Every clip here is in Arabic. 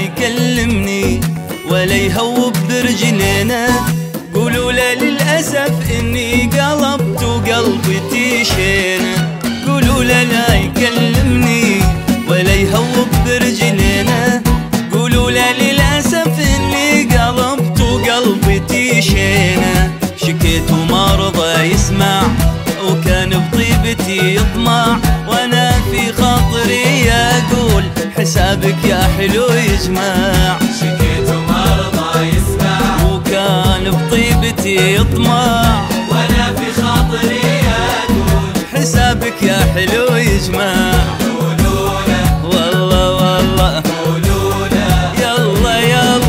يكلمني ولا يهوب برجلينا، قولوا له للأسف إني قلبت وقلبتي شينة. قولوا له لا يكلمني ولا يهوب برجلينا، قولوا له للأسف إني قلبت وقلبتي شينة. شكيت وما رضى يسمع وكان بطيبتي يطمع، وانا في خاطري اقول حسابك يا حلو يجمع. شكيت وما رضى يسمع وكان بطيبتي يطمع، وانا في خاطري اقول حسابك يا حلو يجمع. قولوا له والله والله قولوا له يلا يلا.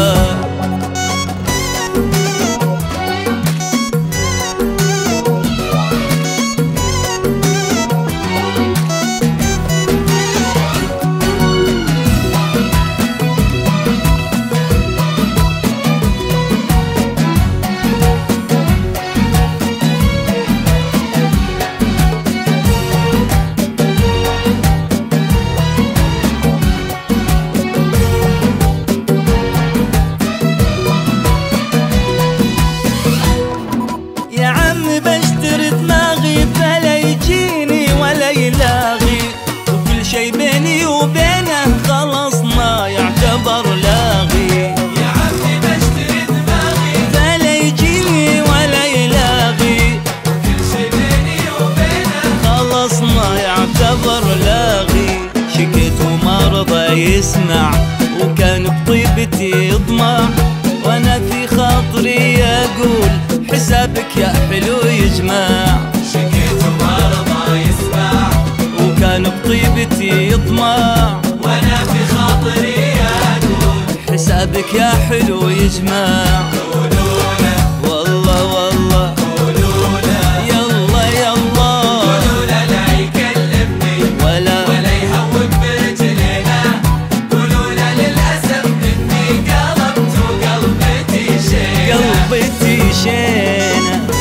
بشتري دماغي فلا يجيني ولا يلاغي، وكل شي بيني وبينه خلص ما يعتبر لاغي. يا عمي بشتري دماغي فلا يجيني ولا يلاغي، كل شي بيني وبينه خلص ما يعتبر لاغي. شكيت وما رضى يسمع وكان بطيبتي يطمع، وانا في خاطري اقول حسابك يا حلو يجمع. شكيت وما رضى يسمع وكان بطيبتي يطمع، وانا في خاطري اقول حسابك يا حلو يجمع. قولوا له والله والله قولوا له يلا يلا. قولوا له لا يكلمني ولا يهوب برجلينا، قولوا له للأسف إني قلبت وقلبتي شينة. قلبتي شينة.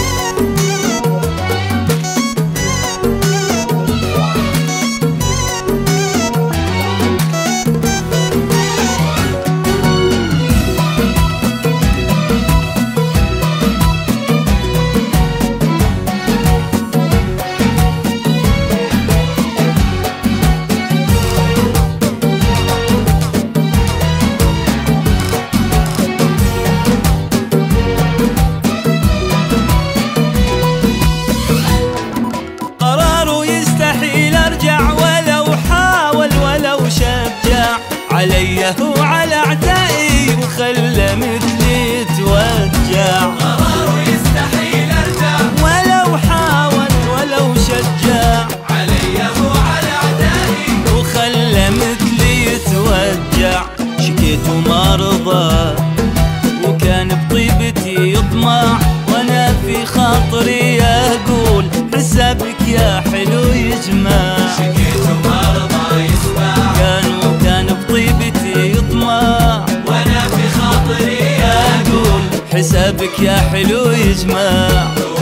علي هو على اعدائي وخلى مثلي يتوجع. قراره يستحيل ارجع ولو حاول ولو شجع، علي هو على اعدائي وخلى مثلي يتوجع. شكيت وما رضى وكان بطيبتي يطمع، وانا في خاطري اقول حسابك يا حلو يجمع. شكيت وما رضى يسمع كان بطيبتي يطمع، وانا في خاطري اقول حسابك يا حلو يجمع.